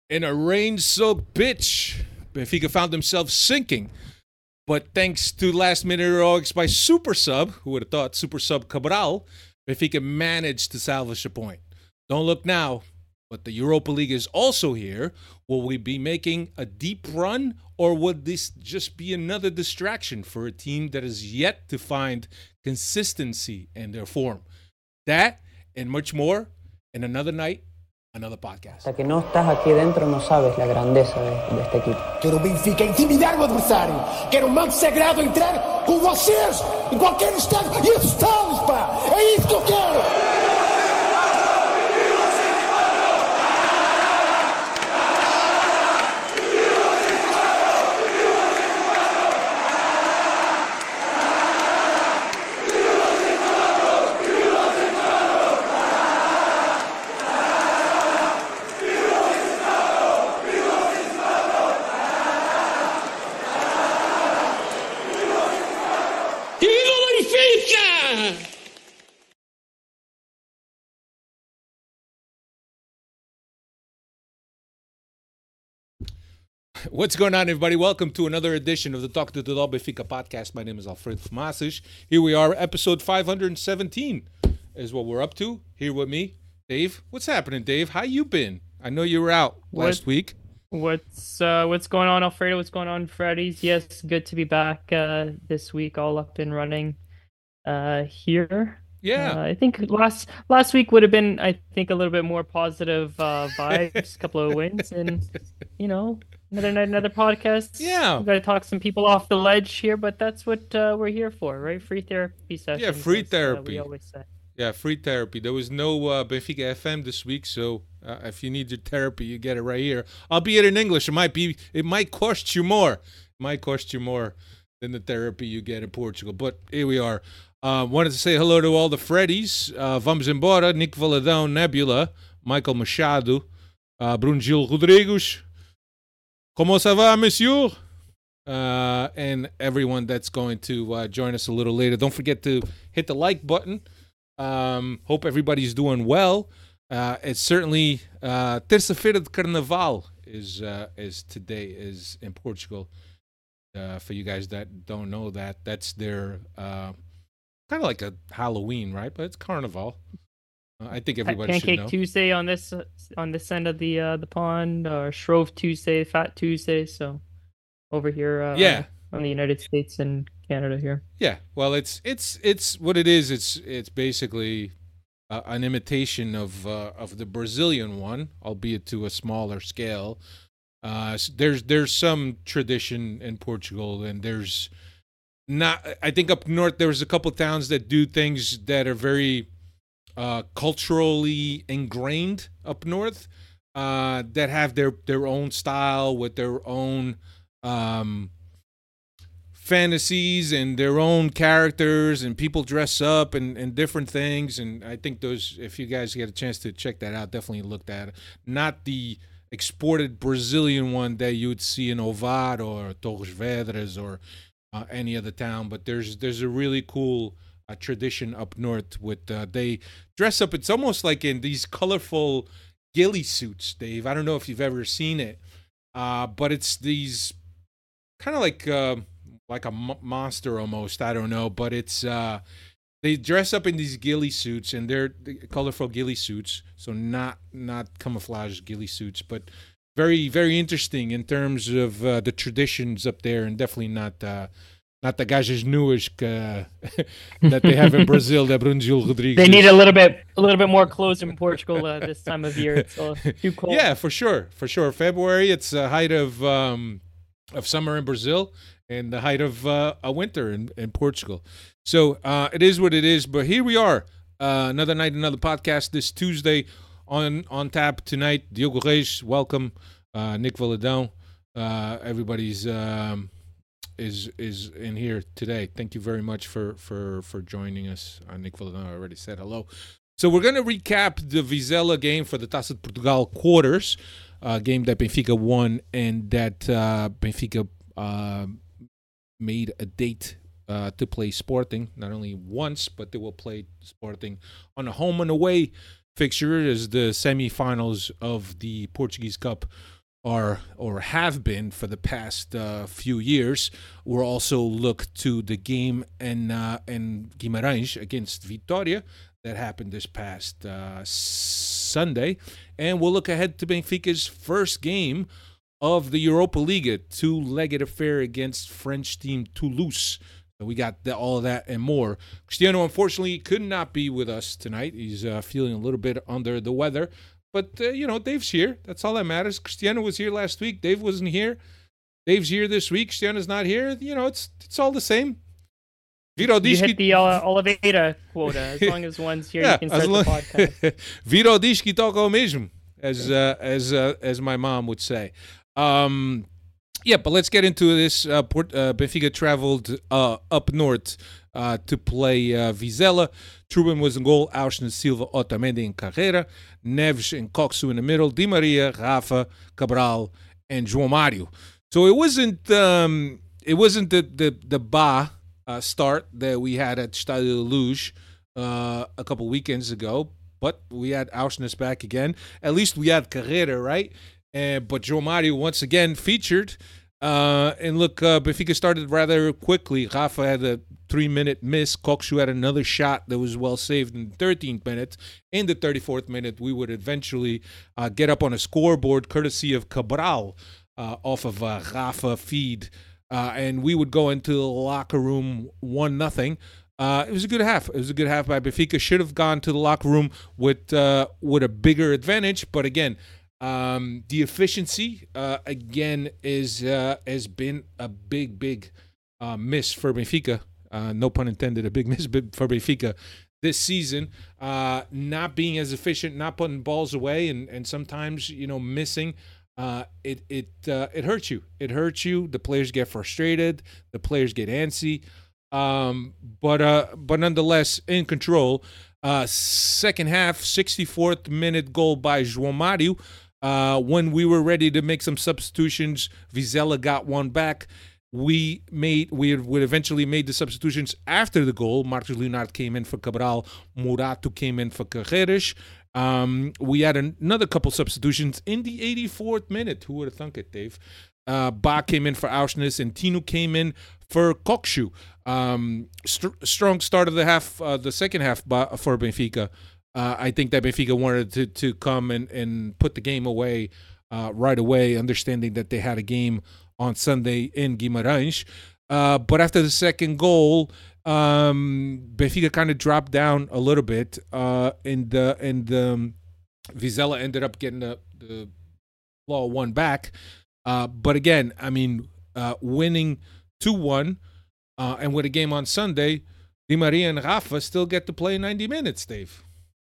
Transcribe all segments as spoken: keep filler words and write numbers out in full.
In a rain-soaked pitch, Benfica found themselves sinking. But thanks to last-minute heroics by Super Sub, who would have thought Super Sub Cabral, Benfica managed to salvage a point. Don't look now, but the Europa League is also here. Will we be making a deep run, or would this just be another distraction for a team that is yet to find consistency in their form? That and much more in another night, another podcast. Hasta que no estás aquí dentro no sabes la grandeza de, de este equipo. Quero Benfica intimidar o adversário. Quero um manto sagrado entrar com vocês em qualquer estádio e assustá-los, pá! É isso que eu quero! What's going on, everybody? Welcome to another edition of the Talk to Total Benfica podcast. My name is Alfredo Fumacic. Here we are, episode five hundred seventeen is what we're up to. Here with me, Dave. What's happening, Dave? How you been? I know you were out last what, week. What's uh, what's going on, Alfredo? What's going on, Freddy's? Yes, good to be back uh, this week, all up and running uh, here. Yeah, uh, I think last last week would have been, I think, a little bit more positive uh, vibes, a couple of wins, and you know, another night, another podcast. Yeah, we got to talk some people off the ledge here, but that's what uh, we're here for, right? Free therapy sessions. Yeah, free as, therapy. Uh, we always say. Yeah, free therapy. There was no uh, Benfica F M this week, so uh, if you need your therapy, you get it right here. Albeit in English, it might be, it might cost you more. It might cost you more than the therapy you get in Portugal. But here we are. Uh, wanted to say hello to all the Freddies. Uh, vamos embora. Nick Valadão, Nebula, Michael Machado, uh, Bruno Gil Rodrigues. Como ça va, monsieur? Uh, and everyone that's going to uh, join us a little later. Don't forget to hit the like button. Um, hope everybody's doing well. Uh, it's certainly uh, Terça-feira de Carnaval is uh, is today is in Portugal. Uh, for you guys that don't know that, that's their uh, kind of like a Halloween, right? But it's Carnival. Uh, I think everybody Pancake should know. Tuesday on this on this end of the uh, the pond, or Shrove Tuesday, Fat Tuesday. So over here, uh, yeah, on the United States and Canada here. Yeah, well, it's it's it's what it is. It's it's basically uh, an imitation of uh, of the Brazilian one, albeit to a smaller scale. Uh, there's there's some tradition in Portugal, and there's not. I think up north there's a couple towns that do things that are very uh, culturally ingrained up north, uh, that have their their own style with their own um, fantasies and their own characters, and people dress up and, and different things. And I think those, if you guys get a chance to check that out, definitely look at it. Not the exported Brazilian one that you would see in Ovar or Torres Vedras or uh, any other town, but there's there's a really cool uh, tradition up north with uh, they dress up. It's almost like in these colorful ghillie suits, Dave. I don't know if you've ever seen it, uh, but it's these kind of like uh, like a m- monster almost. I don't know, but it's uh, they dress up in these ghillie suits, and they're colorful ghillie suits, so not not camouflage ghillie suits, but very very interesting in terms of uh, the traditions up there, and definitely not uh, not the gajas nuas uh, that they have in Brazil. That Bruno Gil Rodrigues. They need a little bit a little bit more clothes in Portugal uh, this time of year. It's uh, too cold. Yeah, for sure, for sure. February, it's the height of um, of summer in Brazil and the height of uh, a winter in, in Portugal. So uh, it is what it is. But here we are, uh, another night, another podcast. This Tuesday on on tap tonight. Diogo Reis, welcome. Uh, Nick Valadão, uh, everybody's um, is is in here today. Thank you very much for for for joining us. Uh, Nick Valadão, I already said hello. So we're going to recap the Vizela game for the Taça de Portugal quarters, uh, game that Benfica won, and that uh, Benfica uh, made a date uh, to play Sporting, not only once, but they will play Sporting on a home and away fixture as the semifinals of the Portuguese Cup are or have been for the past uh, few years. We'll also look to the game in uh, in Guimarães against Vitória that happened this past uh, Sunday, and we'll look ahead to Benfica's first game of the Europa League, a two-legged affair against French team Toulouse. So we got the, all of that and more. Cristiano, unfortunately, could not be with us tonight. He's uh, feeling a little bit under the weather. But, uh, you know, Dave's here. That's all that matters. Cristiano was here last week. Dave wasn't here. Dave's here this week. Cristiano's not here. You know, it's it's all the same. Vito you hit the uh, Oliveira quota. As long as one's here, yeah, you can start long... the podcast. Vito diz que toca o mesmo, as, uh, as, uh, as my mom would say. Um... Yeah, but let's get into this. Uh, Port, uh, Benfica traveled uh, up north uh, to play uh, Vizela. Trubin was in goal. Auschner, Silva, Otamendi, and Carreira. Neves and Coxu in the middle. Di Maria, Rafa, Cabral, and João Mario. So it wasn't um, it wasn't the the the Ba uh, start that we had at Stadio Luz uh, a couple weekends ago, but we had Auschner's back again. At least we had Carreira, right? Uh, but João Mario once again featured. Uh, and look, uh, Benfica started rather quickly. Rafa had a three-minute miss. Coxu had another shot that was well saved in the thirteenth minute. In the thirty-fourth minute, we would eventually uh, get up on a scoreboard courtesy of Cabral uh, off of a Rafa feed. Uh, and we would go into the locker room one nothing. Uh, it was a good half. It was a good half by Benfica. Should have gone to the locker room with uh, with a bigger advantage. But again, Um, the efficiency, uh, again, is uh, has been a big, big uh, miss for Benfica. Uh, no pun intended, a big miss for Benfica this season. Uh, not being as efficient, not putting balls away, and, and sometimes, you know, missing. Uh, it it uh, it hurts you. It hurts you. The players get frustrated. The players get antsy. Um, but uh, but nonetheless, in control. Uh, second half, sixty-fourth minute goal by João Mario. Uh, when we were ready to make some substitutions, Vizela got one back. We made we would eventually made the substitutions after the goal. Marcos Leonardo came in for Cabral. Murato came in for Carreras. Um, we had an, another couple substitutions in the eighty-fourth minute. Who would have thunk it, Dave? Uh, Ba came in for Auschner, and Tino came in for Coxu. Um, st- strong start of the half, uh, the second half for Benfica. Uh, I think that Benfica wanted to to come and, and put the game away uh, right away, understanding that they had a game on Sunday in Guimarães. Uh, but after the second goal, um, Benfica kind of dropped down a little bit, uh, and the and um, Vizela ended up getting the the ball one back. Uh, but again, I mean, uh, winning two one, uh, and with a game on Sunday, Di Maria and Rafa still get to play ninety minutes, Dave.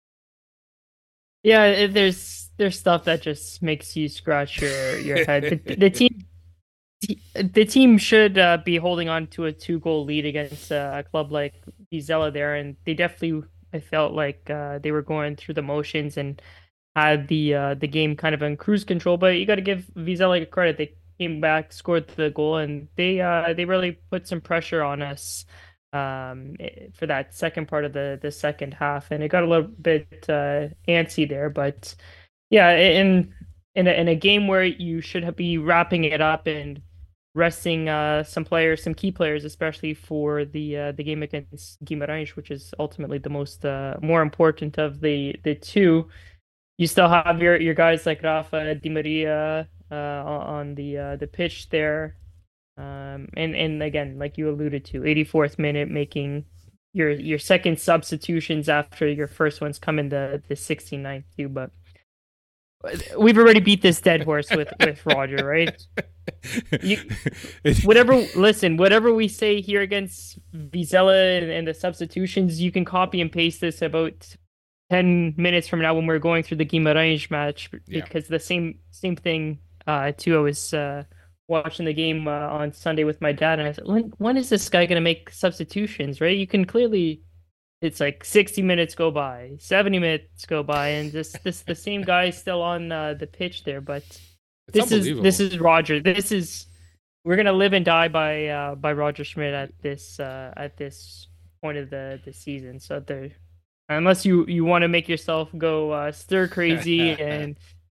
Yeah, there's there's stuff that just makes you scratch your, your head. The, the team the team should uh, be holding on to a two goal lead against uh, a club like Vizela there, and they definitely I felt like uh, they were going through the motions and had the uh, the game kind of on cruise control. But you got to give Vizela credit; they came back, scored the goal, and they uh, they really put some pressure on us. Um, for that second part of the, the second half, and it got a little bit uh, antsy there. But yeah, in in a, in a game where you should be wrapping it up and resting uh, some players, some key players, especially for the uh, the game against Guimarães, which is ultimately the most uh, more important of the the two. You still have your, your guys like Rafa, Di Maria uh, on the uh, the pitch there. Um, and, and again, like you alluded to, eighty-fourth minute, making your your second substitutions after your first ones come in the, the sixty-ninth too. But we've already beat this dead horse with, with Roger, right? You, whatever, listen, whatever we say here against Vizela and, and the substitutions, you can copy and paste this about ten minutes from now when we're going through the Guimarães match, because yeah. the same same thing uh, too. I was uh, watching the game uh, on Sunday with my dad, and I said, when when is this guy going to make substitutions, right? You can clearly, it's like sixty minutes go by, seventy minutes go by, and this this the same guy is still on uh, the pitch there. But it's this is this is Roger. This is we're gonna live and die by uh, by Roger Schmidt at this uh, at this point of the, the season. So there, unless you, you want to make yourself go uh, stir crazy and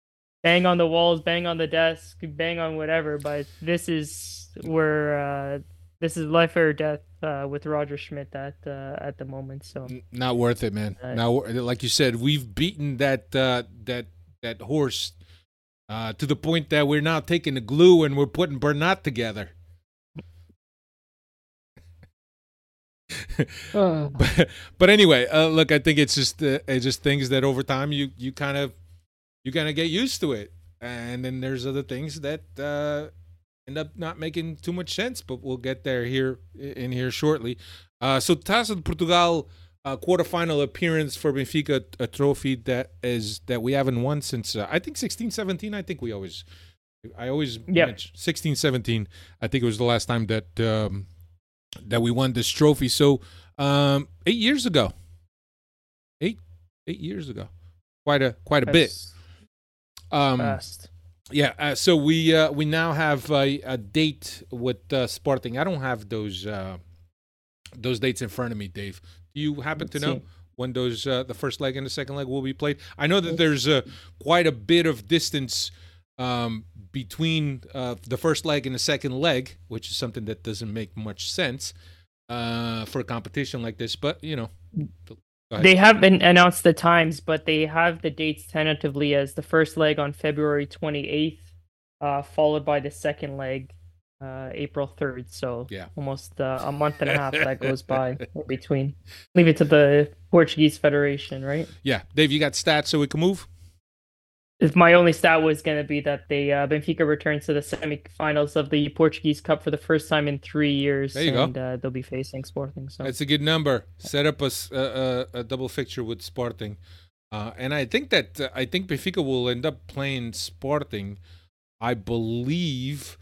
bang on the walls, bang on the desk, bang on whatever. But this is where uh, this is life or death uh, with Roger Schmidt at uh, at the moment. So not worth it, man. Uh, now, like you said, we've beaten that uh, that that horse uh, to the point that we're now taking the glue and we're putting Bernat together. uh, but, but anyway, uh, look, I think it's just uh, it's just things that over time you you kind of you kind of get used to it, and then there's other things that uh, end up not making too much sense. But we'll get there here in here shortly. Uh, so Taça de Portugal uh, quarterfinal appearance for Benfica, a trophy that is that we haven't won since uh, I think sixteen seventeen. I think we always I always Yep. mention sixteen seventeen. I think it was the last time that. Um, that we won this trophy. So um, eight years ago, eight eight years ago, quite a quite a bit. that's Um, fast. yeah. Uh, so we uh, we now have a, a date with uh, Sporting. I don't have those uh, those dates in front of me, Dave. Do you happen to Let's know see. when those uh, the first leg and the second leg will be played? I know that there's uh, quite a bit of distance um, between uh, the first leg and the second leg, which is something that doesn't make much sense uh, for a competition like this. But you know, go ahead. They haven't announced the times, but they have the dates tentatively as the first leg on February twenty-eighth, uh, followed by the second leg uh, April third. So Yeah. almost uh, a month and a half that goes by in between. Leave it to the Portuguese Federation, right? Yeah, Dave, you got stats so we can move. If my only stat was going to be that they uh, Benfica returns to the semifinals of the Portuguese Cup for the first time in three years, There you go. and uh, they'll be facing Sporting. So That's a good number. Set up a, s- a- a- a double fixture with Sporting, uh, and I think that uh, I think Benfica will end up playing Sporting. I believe,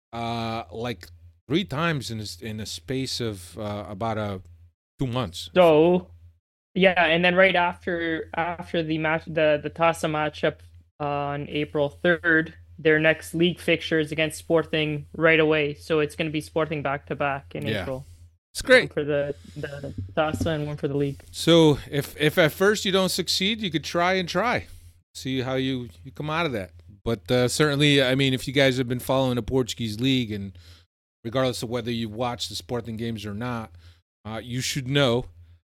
uh, like three times in a, s- in a space of uh, about a two months. So, yeah, and then right after after the match, the the Taça matchup on April third, their next league fixture is against Sporting right away. So it's going to be Sporting back to back in Yeah. April. It's One great. for the the Taça and one for the league. So if if at first you don't succeed, you could try and try, see how you you come out of that. But uh, certainly, I mean, if you guys have been following the Portuguese league, and regardless of whether you watch the Sporting games or not, uh, you should know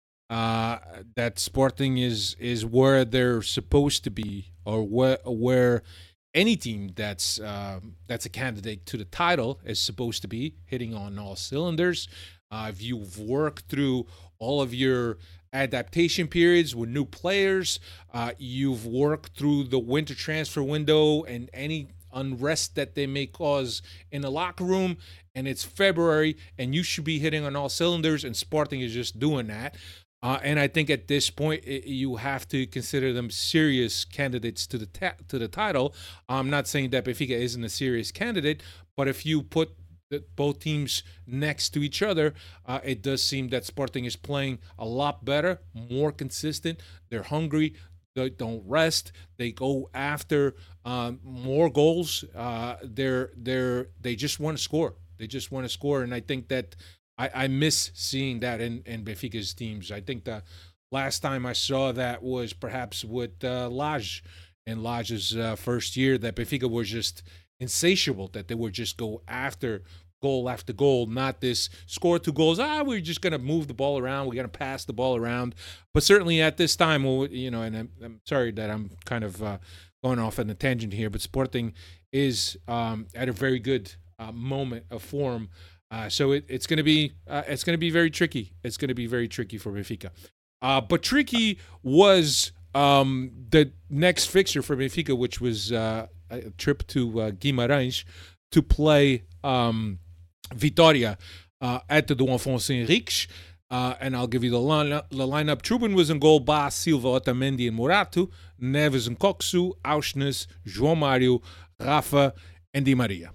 uh, that Sporting is is where they're supposed to be, or where where any team that's um, that's a candidate to the title is supposed to be, hitting on all cylinders. Uh, if you've worked through all of your adaptation periods with new players, uh, you've worked through the winter transfer window and any unrest that they may cause in the locker room, and it's February, and you should be hitting on all cylinders, and Sporting is just doing that. Uh, and I think at this point, it, you have to consider them serious candidates to the ta- to the title. I'm not saying that Benfica isn't a serious candidate, but if you put the, both teams next to each other, uh, it does seem that Sporting is playing a lot better, more consistent. They're hungry. They don't rest. They go after um, more goals. Uh, they're they're they just want to score. They just want to score, and I think that. I, I miss seeing that in, in Benfica's teams. I think the last time I saw that was perhaps with uh, Lage in Lage's uh, first year, that Benfica was just insatiable, that they would just go after goal after goal, not this score two goals. Ah, we're just going to move the ball around. We're going to pass the ball around. But certainly at this time, well, you know, and I'm, I'm sorry that I'm kind of uh, going off on a tangent here, but Sporting is um, at a very good uh, moment of form. Uh, so it, it's going to be uh, it's going to be very tricky. It's going to be very tricky for Benfica. Uh, but tricky was um, the next fixture for Benfica, which was uh, a trip to uh, Guimarães to play um, Vitória uh, at the Dom Afonso Henriques. Uh, and I'll give you the, line, the lineup. Trubin was in goal, Bas, Silva, Otamendi, and Morato. Neves and Coxu, Auschnes, João Mário, Rafa, and Di Maria.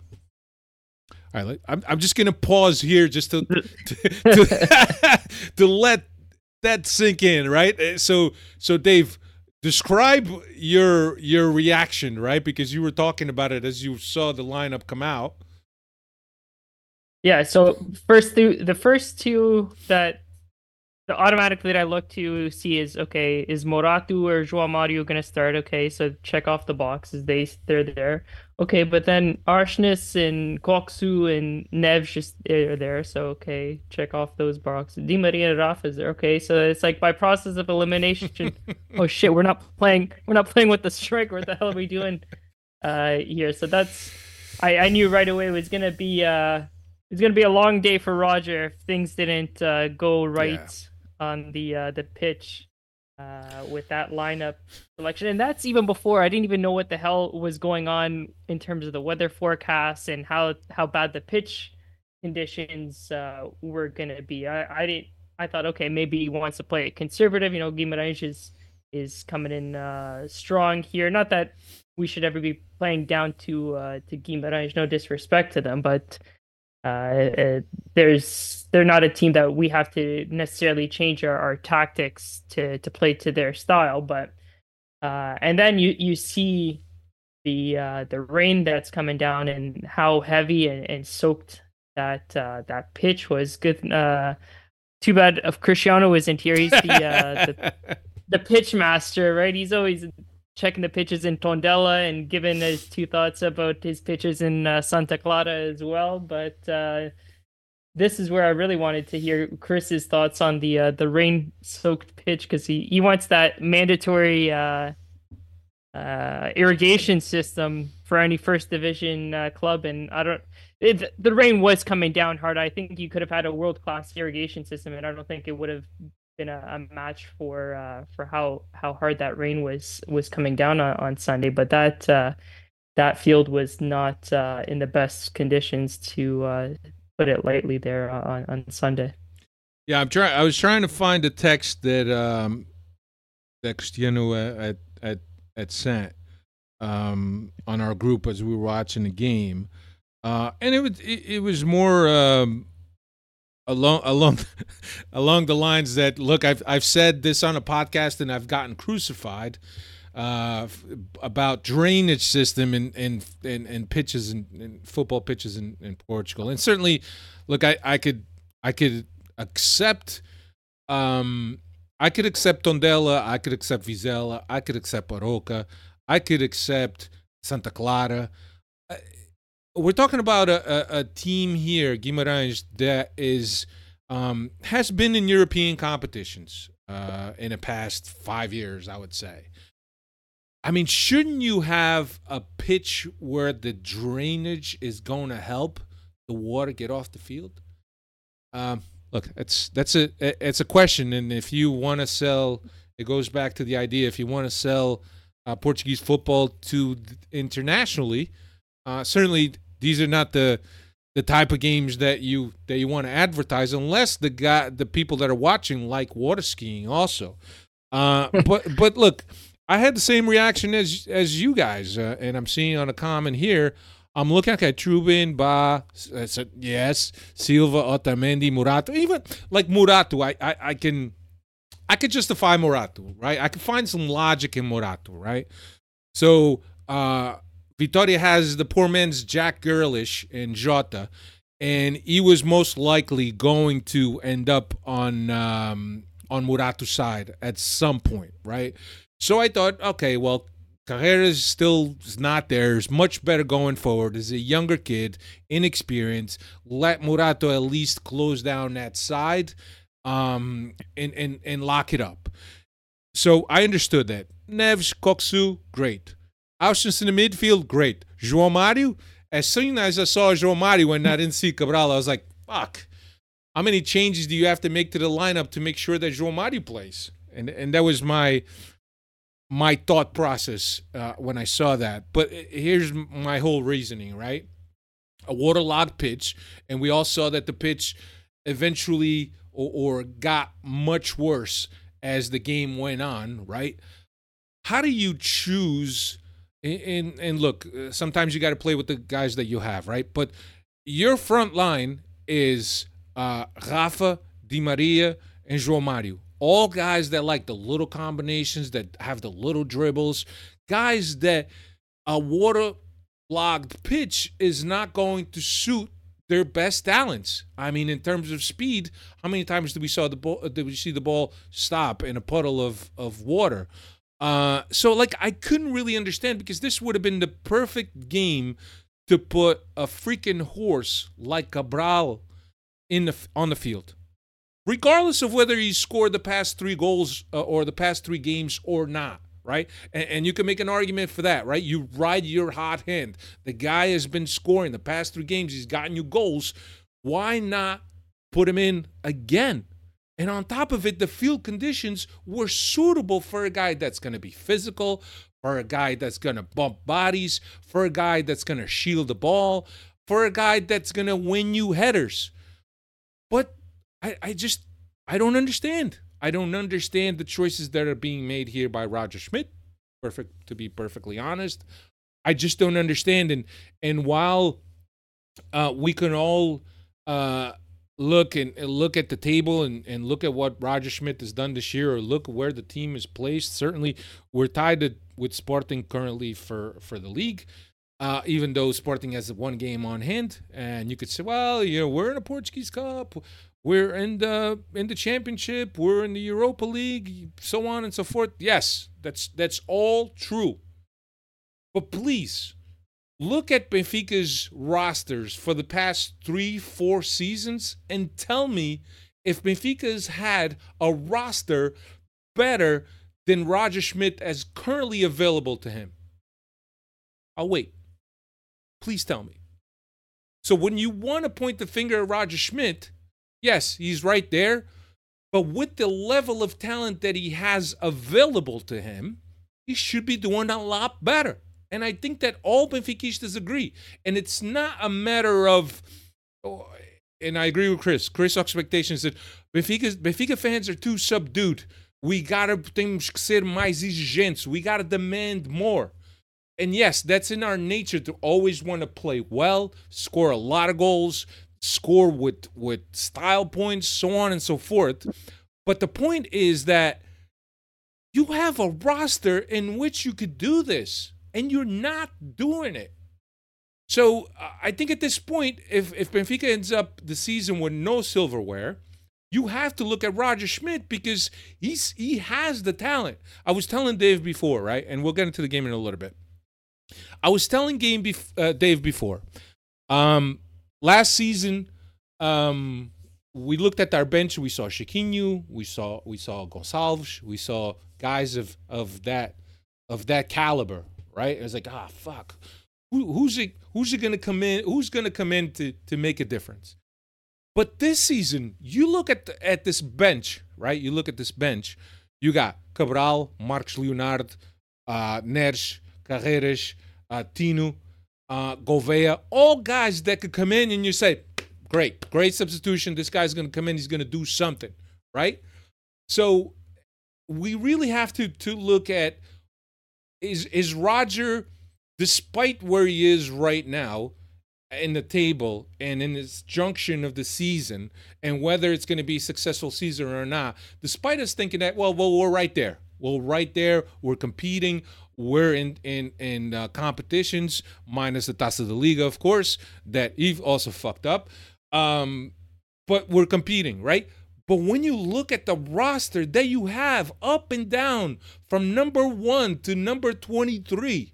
All right, I'm I'm just gonna pause here just to to, to, to let that sink in, right? So so Dave, describe your your reaction, right? Because you were talking about it as you saw the lineup come out. Yeah, so first two, the first two that the automatically that I look to see is, okay, is Morato or João Mario going to start? Okay, so check off the boxes. They, they're there. Okay, but then Arshness and Koksu and Neves just are there. So, okay, check off those boxes. Di Maria and Rafa's there. Okay, so it's like by process of elimination. Oh, shit, we're not playing. We're not playing with the striker. What the hell are we doing uh, here? So that's, I, I knew right away it was going to be, uh, it's going to be a long day for Roger if things didn't uh, go right. Yeah. On the uh, the pitch uh, with that lineup selection, and that's even before I didn't even know what the hell was going on in terms of the weather forecasts and how how bad the pitch conditions uh, were gonna be. I, I didn't. I thought, okay, maybe he wants to play it conservative. You know, Guimarães is is coming in uh, strong here. Not that we should ever be playing down to uh, to Guimarães. No disrespect to them, but. Uh, uh, there's they're not a team that we have to necessarily change our, our tactics to to play to their style, but uh, and then you you see the uh, the rain that's coming down and how heavy and, and soaked that uh, that pitch was. Good. Uh, too bad if Cristiano isn't here. He's the, uh, the the pitch master, right? He's always checking the pitches in Tondela and giving his two thoughts about his pitches in uh, Santa Clara as well. But uh, this is where I really wanted to hear Chris's thoughts on the uh, the rain-soaked pitch, because he, he wants that mandatory uh, uh, irrigation system for any first division uh, club. And I don't. It, the rain was coming down hard. I think you could have had a world-class irrigation system, and I don't think it would have been a, a match for uh, for how, how hard that rain was was coming down on, on Sunday. But that uh, that field was not uh, in the best conditions, to uh, put it lightly, there on, on Sunday. Yeah, I'm trying. I was trying to find a text that um, that Cristiano at at at sent um, on our group as we were watching the game, uh, and it was it, it was more. Um, Along along along the lines that, look, I've I've said this on a podcast and I've gotten crucified uh, about drainage system and and and, and pitches and, and football pitches in, in Portugal. And certainly, look, I, I could I could accept um I could accept Tondela, I could accept Vizela, I could accept Aroca, I could accept Santa Clara. We're talking about a, a, a team here, Guimarães, that is um, has been in European competitions uh, in the past five years, I would say. I mean, shouldn't you have a pitch where the drainage is going to help the water get off the field? Um, look, it's that's a it's a question, and if you want to sell, it goes back to the idea. If you want to sell uh, Portuguese football to internationally. Uh, certainly, these are not the the type of games that you that you want to advertise, unless the guy, the people that are watching like water skiing also. Uh, but but look, I had the same reaction as as you guys, uh, and I'm seeing on a comment here. I'm looking at Trubin, Ba, uh, yes, Silva, Otamendi, Morato. Even like Morato, I, I I can I could justify Morato, right? I could find some logic in Morato, right? So. Uh, Vitória has the poor man's Jack Grealish and Jota, and he was most likely going to end up on um, on Morato's side at some point, right? So I thought, okay, well, Carreras still is not there. Is much better going forward. Is a younger kid, inexperienced. Let Morato at least close down that side um, and, and, and lock it up. So I understood that. Neves, Koksu, great. Austin in the midfield, great. João Mario, as soon as I saw João Mario and I didn't see Cabral, I was like, fuck. How many changes do you have to make to the lineup to make sure that João Mario plays? And and that was my my thought process uh, when I saw that. But here's my whole reasoning, right? A waterlogged pitch, and we all saw that the pitch eventually or, or got much worse as the game went on, right? How do you choose... And, and look, sometimes you got to play with the guys that you have, right? But your front line is uh, Rafa, Di Maria, and João Mario. All guys that like the little combinations, that have the little dribbles. Guys that a waterlogged pitch is not going to suit their best talents. I mean, in terms of speed, how many times did we saw the ball? Did we see the ball stop in a puddle of of water? Uh, so like I couldn't really understand, because this would have been the perfect game to put a freaking horse like Cabral in the on the field, regardless of whether he scored the past three goals uh, or the past three games or not. Right? And, and you can make an argument for that, right? You ride your hot hand. The guy has been scoring the past three games. He's gotten you goals. Why not put him in again? And on top of it, the field conditions were suitable for a guy that's going to be physical, for a guy that's going to bump bodies, for a guy that's going to shield the ball, for a guy that's going to win you headers. But I, I just, I don't understand. I don't understand the choices that are being made here by Roger Schmidt, perfect, to be perfectly honest. I just don't understand. And and while uh, we can all uh, look and, and look at the table and, and look at what Roger Schmidt has done this year, or look where the team is placed, certainly we're tied to, with Sporting currently for, for the league, uh, even though Sporting has one game on hand. And you could say, well, you know, we're in a Portuguese Cup. We're in the in the championship. We're in the Europa League, so on and so forth. Yes, that's that's all true. But please, look at Benfica's rosters for the past three, four seasons and tell me if Benfica's had a roster better than Roger Schmidt as currently available to him. I'll wait. Please tell me. So when you want to point the finger at Roger Schmidt, yes, he's right there, but with the level of talent that he has available to him, he should be doing a lot better. And I think that all Benfiquistas agree. And it's not a matter of, and I agree with Chris, Chris' expectations that Benfica, Benfica fans are too subdued. We gotta, temos que ser mais exigentes. We gotta demand more. And yes, that's in our nature to always want to play well, score a lot of goals, score with with style points, so on and so forth. But the point is that you have a roster in which you could do this, and you're not doing it. So uh, I think at this point, if, if Benfica ends up the season with no silverware, you have to look at Roger Schmidt, because he's he has the talent. I was telling Dave before, right? And we'll get into the game in a little bit. I was telling game bef- uh, Dave before, um, last season, um, we looked at our bench. We saw Chiquinho, we saw we saw Gonçalves, we saw guys of of that of that caliber, right? It was like, ah, fuck, Who, who's it? Who's it gonna come in? Who's gonna come in to to make a difference? But this season, you look at the, at this bench, right? You look at this bench. You got Cabral, Marcos Leonardo, uh, Neres, Carreras, uh, Tino, uh, Gouveia, all guys that could come in and you say, great, great substitution. This guy's going to come in. He's going to do something, right? So we really have to to look at, is is Roger, despite where he is right now in the table and in this junction of the season, and whether it's going to be a successful season or not, despite us thinking that, well, well, we're right there. We're right there. We're competing. We're in in in uh, competitions, minus the Taça da Liga, of course, that Eve also fucked up. Um, but we're competing, right? But when you look at the roster that you have up and down from number one to number twenty-three,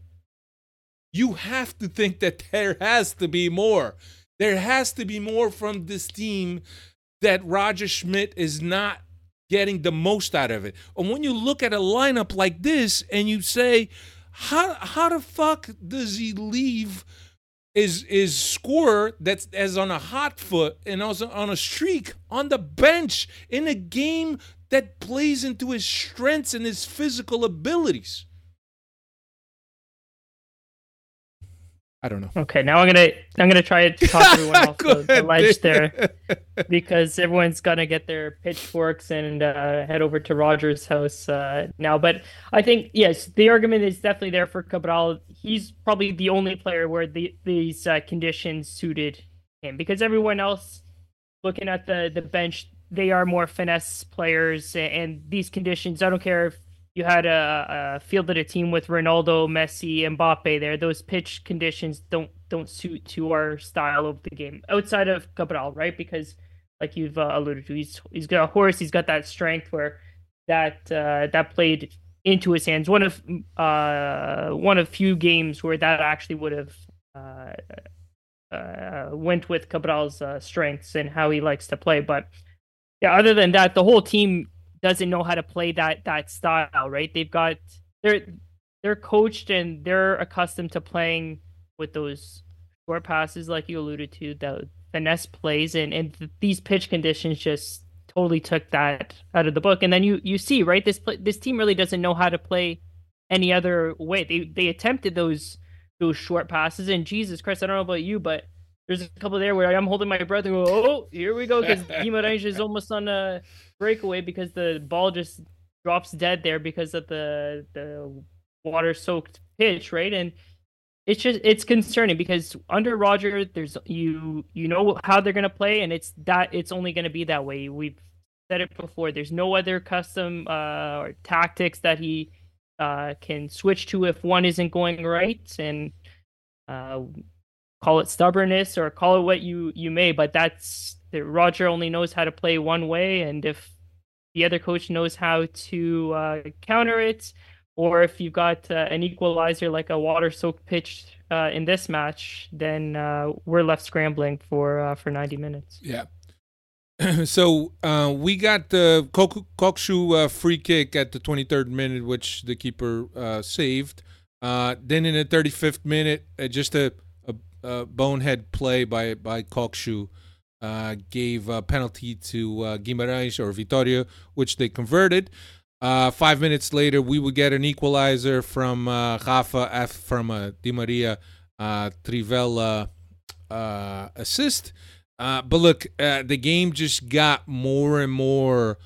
you have to think that there has to be more. There has to be more from this team that Roger Schmidt is not getting the most out of it. And when you look at a lineup like this and you say, how how the fuck does he leave is is scorer that's as on a hot foot and also on a streak on the bench in a game that plays into his strengths and his physical abilities? I don't know. Okay, now I'm gonna I'm gonna try to talk everyone off the, the ledge there, because everyone's gonna get their pitchforks and uh, head over to Roger's house uh, now. But I think yes, the argument is definitely there for Cabral. He's probably the only player where the, these uh, conditions suited him, because everyone else, looking at the the bench, they are more finesse players, and these conditions, I don't care if you had a, a fielded a team with Ronaldo, Messi, Mbappe there, those pitch conditions don't don't suit to our style of the game outside of Cabral, right? Because like you've uh, alluded to, he's he's got a horse, he's got that strength where that uh, that played into his hands. One of uh one of few games where that actually would have uh, uh went with Cabral's uh, strengths and how he likes to play. But yeah, other than that, the whole team doesn't know how to play that that style, right? They've got they're they're coached and they're accustomed to playing with those short passes, like you alluded to, the finesse plays, and and th- these pitch conditions just totally took that out of the book. And then you you see, right, this this team really doesn't know how to play any other way. They they attempted those those short passes, and Jesus Christ, I don't know about you, but there's a couple there where I'm holding my breath and go, oh, here we go, because Guimarães is almost on a breakaway because the ball just drops dead there because of the the water soaked pitch, right? And it's just it's concerning because under Roger, there's you you know how they're gonna play, and it's that it's only gonna be that way. We've said it before. There's no other custom uh, or tactics that he uh, can switch to if one isn't going right, and uh, call it stubbornness or call it what you you may. But that's Roger only knows how to play one way, and if the other coach knows how to uh, counter it, or if you've got uh, an equalizer like a water-soaked pitch uh, in this match, then uh, we're left scrambling for uh, for ninety minutes. Yeah. So uh, we got the Kokshu uh, free kick at the twenty-third minute, which the keeper uh, saved. Uh, then in the thirty-fifth minute, uh, just a, a, a bonehead play by by Kokshu uh, gave a penalty to uh, Guimarães or Vitória, which they converted. Uh, five minutes later, we would get an equalizer from uh, Rafa F from a Di Maria uh, Trivela uh, assist. Uh, but look, uh, the game just got more and more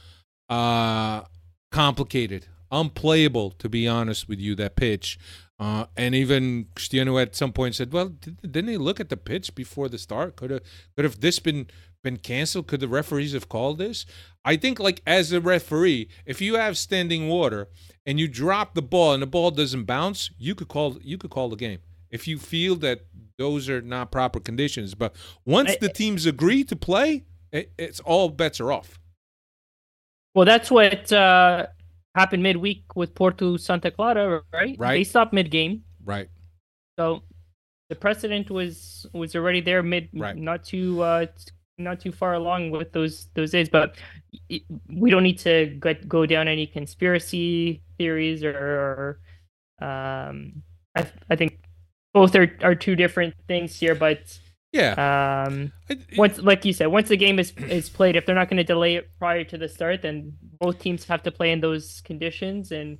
uh, complicated, unplayable, to be honest with you, that pitch. Uh, and even Cristiano at some point said, well, didn't they look at the pitch before the start? Could have, could have this been been canceled? Could the referees have called this? I think, like, as a referee, if you have standing water and you drop the ball and the ball doesn't bounce, you could call you could call the game if you feel that those are not proper conditions. But once the teams agree to play, it, it's all bets are off. Well, that's what uh, happened midweek with Porto Santa Clara, right? Right. They stopped mid-game. Right. So the precedent was was already there mid, right. not too uh, not too far along with those those days. But we don't need to get, go down any conspiracy theories or, or um, I I think both are, are two different things here. But yeah, um, once like you said, once the game is is played, if they're not going to delay it prior to the start, then both teams have to play in those conditions. And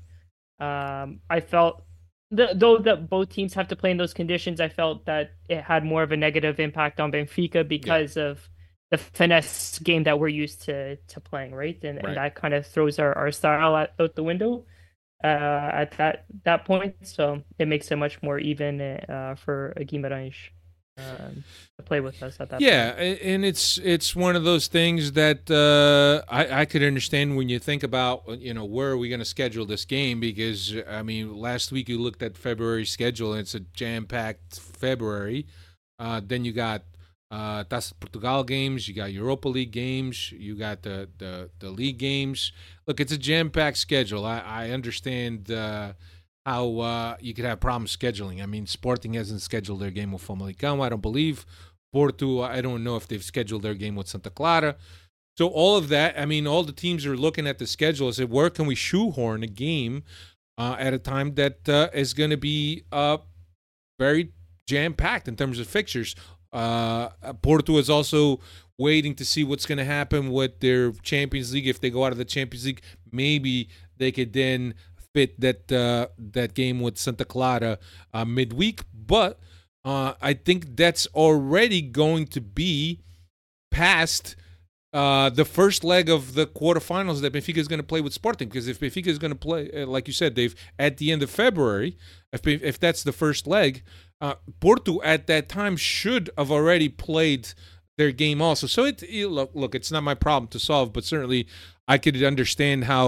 um, I felt. The, though that both teams have to play in those conditions, I felt that it had more of a negative impact on Benfica because yeah. of the finesse game that we're used to to playing, right? And, right. and that kind of throws our, our style out, out the window uh, at that that point. So it makes it much more even uh, for Guimarães um, to play with us at that yeah, point. Yeah, and it's it's one of those things that uh, I, I could understand when you think about, you know, where are we going to schedule this game? Because, I mean, last week you looked at February's schedule, and it's a jam-packed February. Uh, then you got uh, Taça de Portugal games, you got Europa League games, you got the, the, the league games. Look, it's a jam-packed schedule. I, I understand uh, how uh, you could have problems scheduling. I mean, Sporting hasn't scheduled their game with Famalicão, I don't believe. Porto, I don't know if they've scheduled their game with Santa Clara. So all of that, I mean, all the teams are looking at the schedule and say, where can we shoehorn a game uh, at a time that uh, is going to be uh, very jam-packed in terms of fixtures. Uh, Porto is also waiting to see what's going to happen with their Champions League. If they go out of the Champions League, maybe they could then fit that uh, that game with Santa Clara uh, midweek. But uh, I think that's already going to be past uh, the first leg of the quarterfinals that Benfica is going to play with Sporting. Because if Benfica is going to play, uh, like you said, Dave, at the end of February, if if that's the first leg, uh, Porto at that time should have already played their game also. So it look, look, it's not my problem to solve, but certainly I could understand how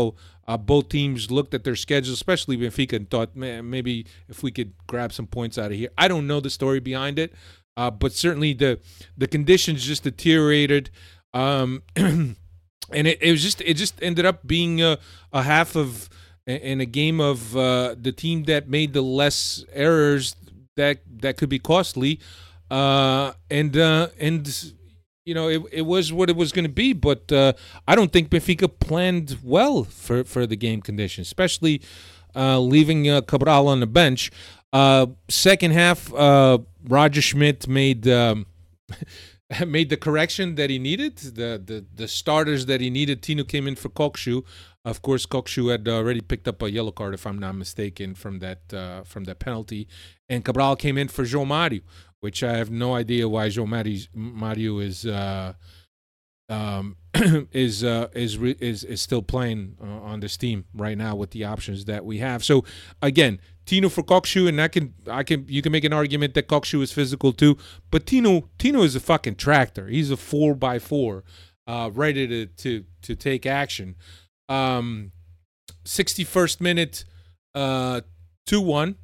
Uh, both teams looked at their schedules, especially Benfica, and thought, man, maybe if we could grab some points out of here. I don't know the story behind it, uh, but certainly the the conditions just deteriorated, um, and it, it was just it just ended up being a, a half of in a game of uh, the team that made the less errors that that could be costly, uh, and uh, and. You know, it it was what it was going to be, but uh, I don't think Benfica planned well for, for the game conditions, especially uh, leaving uh, Cabral on the bench. Uh, second half, uh, Roger Schmidt made um, made the correction that he needed. The, the the starters that he needed. Tino came in for Kokshu. Of course, Kokshu had already picked up a yellow card, if I'm not mistaken, from that uh, from that penalty, and Cabral came in for João Mario, which I have no idea why João Mario is uh, um, is, uh, is is is still playing uh, on this team right now with the options that we have. So again, Tino for Kokshu, and I can I can you can make an argument that Kokshu is physical too, but Tino Tino is a fucking tractor. He's a four by four, uh, ready to to to take action. Um, sixty-first minute, uh, two one.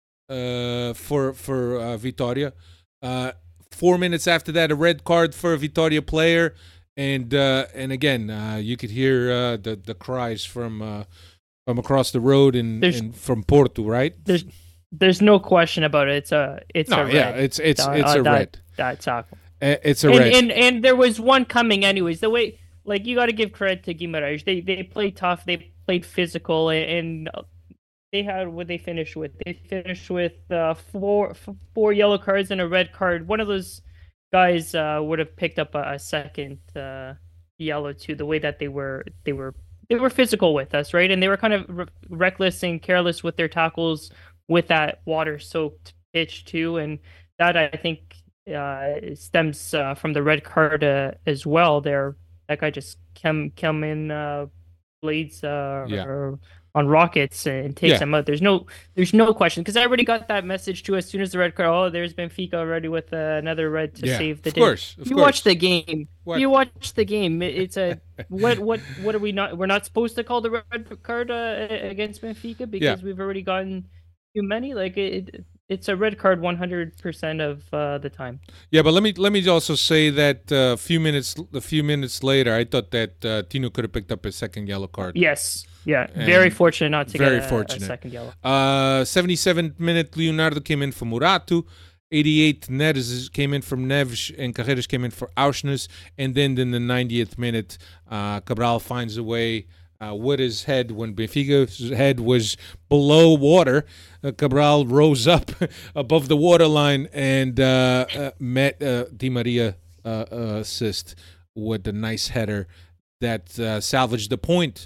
Uh, for for uh, Vitória. Uh, four minutes after that, a red card for a Vitória player, and uh, and again, uh, you could hear uh, the the cries from uh, from across the road and, and from Porto, right? There's there's no question about it. It's a it's no, a red. yeah, it's it's uh, it's a that, red. That tackle. Uh, it's a and, red. And and there was one coming anyways. The way, like, you got to give credit to Guimarães. They they played tough. They played physical, and. and They had what they finished with. They finished with uh, four four yellow cards and a red card. One of those guys uh, would have picked up a, a second uh, yellow too. The way that they were they were they were physical with us, right? And they were kind of re- reckless and careless with their tackles with that water-soaked pitch too. And that, I think, uh, stems uh, from the red card uh, as well. There, that guy just come come in uh, blades uh, yeah. or. on rockets and takes yeah. them out. There's no, there's no question, because I already got that message too as soon as the red card. Oh, there's Benfica already with uh, another red to yeah, save the of day. Course, of you course. watch the game. What? You watch the game. It's a what, what, what are we not? We're not supposed to call the red card uh, against Benfica because yeah. we've already gotten too many. Like it, it's a red card one hundred percent of uh, the time. Yeah, but let me let me also say that a uh, few minutes a few minutes later, I thought that uh, Tino could have picked up his second yellow card. Yes. Yeah, very and fortunate not to very get a, fortunate. a second yellow. Uh, seventy-seventh minute, Leonardo came in for Murato. eighty-eighth, Neres came in from Neves, and Carreras came in for Auschnitz. And then in the ninetieth minute, uh, Cabral finds a way uh, with his head when Benfica's head was below water. Uh, Cabral rose up above the waterline and uh, uh, met uh, Di Maria uh, uh, assist with a nice header that uh, salvaged the point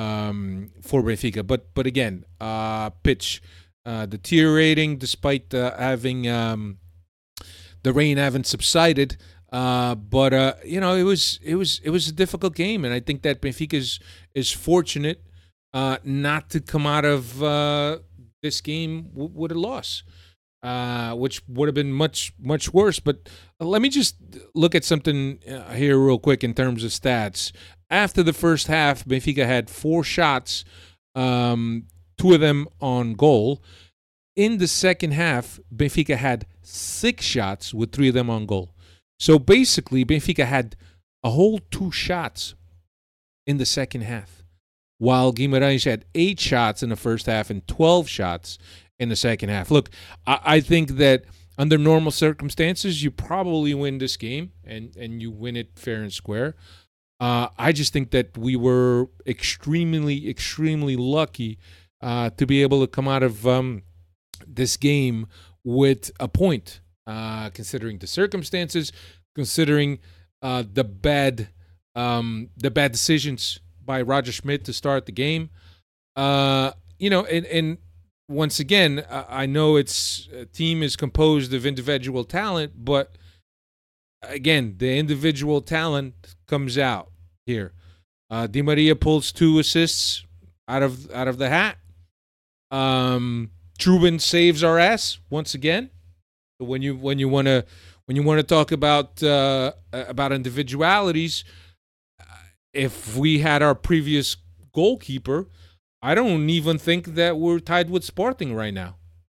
um for Benfica. But but again, uh pitch uh deteriorating despite uh, having um the rain haven't subsided, uh but uh you know it was it was it was a difficult game, and I think that Benfica is is fortunate uh not to come out of uh this game w- with a loss, uh which would have been much much worse. But let me just look at something uh, here real quick in terms of stats. After the first half, Benfica had four shots, um, two of them on goal. In the second half, Benfica had six shots with three of them on goal. So basically, Benfica had a whole two shots in the second half, while Guimarães had eight shots in the first half and twelve shots in the second half. Look, I, I think that under normal circumstances, you probably win this game, and, and you win it fair and square. Uh, I just think that we were extremely, extremely lucky uh, to be able to come out of um, this game with a point, uh, considering the circumstances, considering uh, the bad, um, the bad decisions by Roger Schmidt to start the game. Uh, you know, and, and once again, I know it's a team is composed of individual talent, but again, the individual talent comes out here. Uh, Di Maria pulls two assists out of out of the hat. Um, Trubin saves our ass once again. When you when you want to when you want to talk about uh, about individualities, if we had our previous goalkeeper, I don't even think that we're tied with Sporting right now.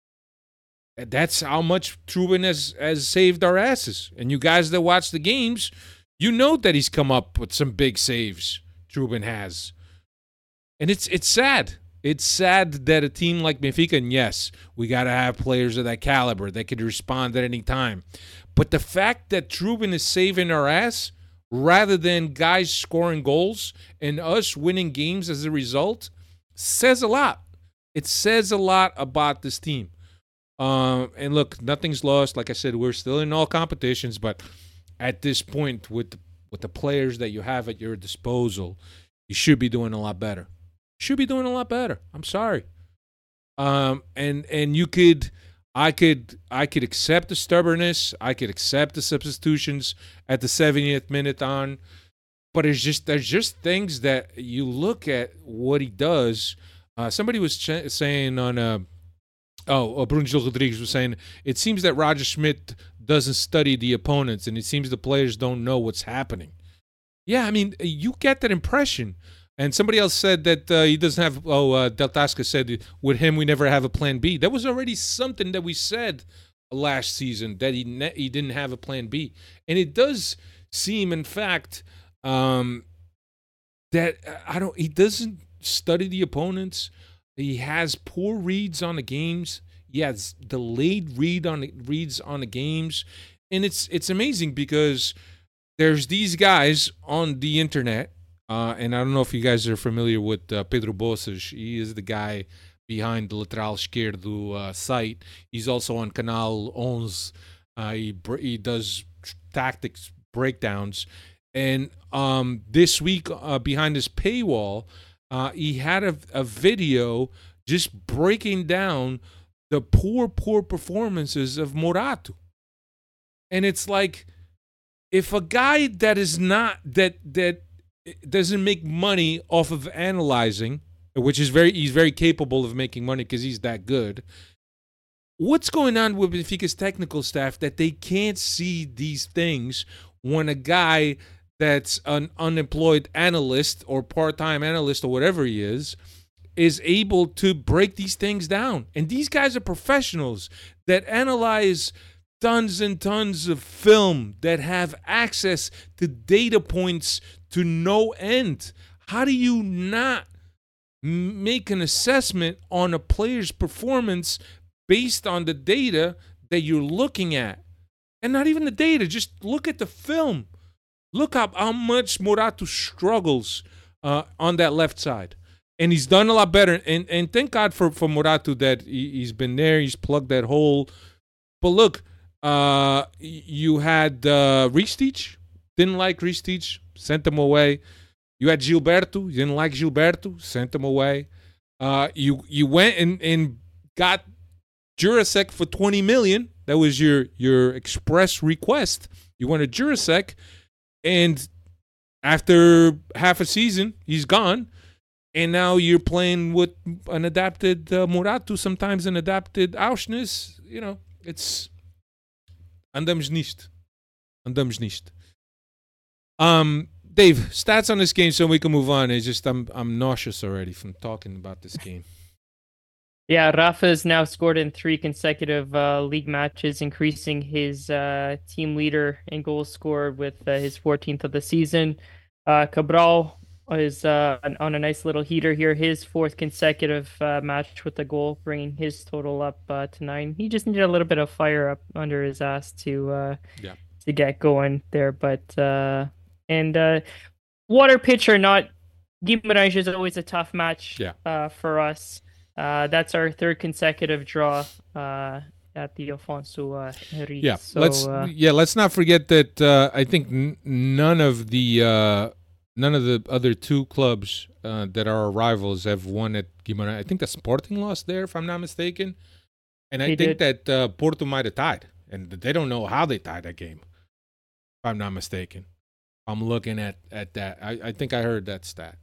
That's how much Trubin has, has saved our asses. And you guys that watch the games, you know that he's come up with some big saves. Trubin has. And it's it's sad. It's sad that a team like Benfica, and yes, we got to have players of that caliber that could respond at any time. But the fact that Trubin is saving our ass rather than guys scoring goals and us winning games as a result says a lot. It says a lot about this team. Um, and look, nothing's lost. Like I said, we're still in all competitions, but at this point, with the, with the players that you have at your disposal, you should be doing a lot better. Should be doing a lot better. I'm sorry. Um, and and you could, I could, I could accept the stubbornness. I could accept the substitutions at the seventieth minute on, but it's just there's just things that you look at what he does. Uh, somebody was ch- saying on uh, oh, uh, Bruno Gil Rodrigues was saying it seems that Roger Schmidt doesn't study the opponents, and it seems the players don't know what's happening. Yeah, I mean, you get that impression. And somebody else said that uh, he doesn't have, oh, uh, Del Tasca said with him we never have a plan B. That was already something that we said last season, that he ne- he didn't have a plan B. And it does seem, in fact, um, that uh, I don't. he doesn't study the opponents. He has poor reads on the games. He has delayed read on the, reads on the games. And it's it's amazing because there's these guys on the internet. Uh, and I don't know if you guys are familiar with uh, Pedro Bosas. He is the guy behind the Lateral Esquerdo uh, site. He's also on Canal eleven. Uh, he, he does tactics breakdowns. And um, this week, uh, behind his paywall, uh, he had a, a video just breaking down the poor, poor performances of Morato. And it's like, if a guy that is not, that that doesn't make money off of analyzing, which is very, he's very capable of making money because he's that good. What's going on with Benfica's technical staff that they can't see these things when a guy that's an unemployed analyst or part-time analyst or whatever he is, is able to break these things down? And these guys are professionals that analyze tons and tons of film, that have access to data points to no end. How do you not make an assessment on a player's performance based on the data that you're looking at? And not even the data, just look at the film. Look up how much Morato struggles uh, on that left side. And he's done a lot better. And and thank God for, for Morato that he, he's been there, he's plugged that hole. But look, uh, you had uh, Ristich, didn't like Ristich, sent him away. You had Gilberto, you didn't like Gilberto, sent him away. Uh, you you went and, and got Jurasek for twenty million dollars. That was your your express request. You wanted Jurasek, and after half a season, he's gone. And now you're playing with an adapted uh, Morato, sometimes an adapted Auschwitz. You know, it's andamos nisto. Andamos nisto. Um, Dave, stats on this game so we can move on. It's just I'm I'm nauseous already from talking about this game. Yeah, Rafa has now scored in three consecutive uh, league matches, increasing his uh, team leader in goals scored with uh, his fourteenth of the season. Uh, Cabral is uh, on a nice little heater here, his fourth consecutive uh, match with a goal, bringing his total up uh, to nine. He just needed a little bit of fire up under his ass to uh, yeah. to get going there. But uh, and uh, water pitch or not, Guimarães is always a tough match yeah. uh, for us. Uh, that's our third consecutive draw uh, at the Afonso uh, Henrique. Yeah, so, let's uh, yeah let's not forget that uh, I think n- none of the uh, none of the other two clubs uh, that are our rivals have won at Guimarães. I think the Sporting lost there, if I'm not mistaken, and I They think did. that uh, Porto might have tied, and they don't know how they tied that game, if I'm not mistaken. I'm looking at at that. I, I think I heard that stat.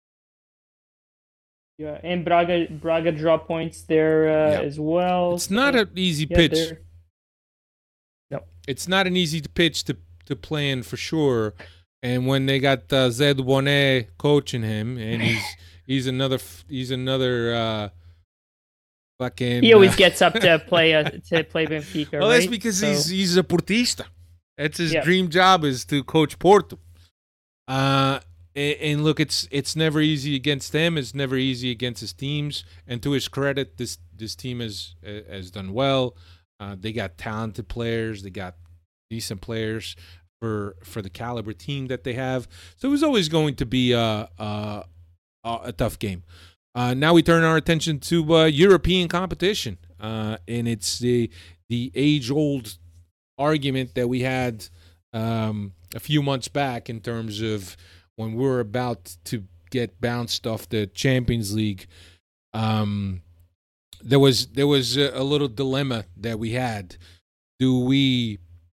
Yeah, and Braga Braga draw points there uh, Yeah. as well. It's not an easy Yeah, pitch. they're- No. It's not an easy pitch to to play in for sure. And when they got uh, Zed Bonet coaching him, and he's he's another he's another uh, fucking. He always uh, gets up to play uh, to play Benfica. Well, that's right? because So- he's he's a Portista. That's his Yeah. dream job is to coach Porto. Uh, and, and look, it's it's never easy against him. It's never easy against his teams. And to his credit, this this team has has done well. Uh, they got talented players. They got decent players for for the caliber team that they have. So it was always going to be a a, a tough game. Uh, now we turn our attention to uh, European competition, uh, and it's the the age old argument that we had um, a few months back in terms of when we were about to get bounced off the Champions League. Um, there was there was a, a little dilemma that we had. Do we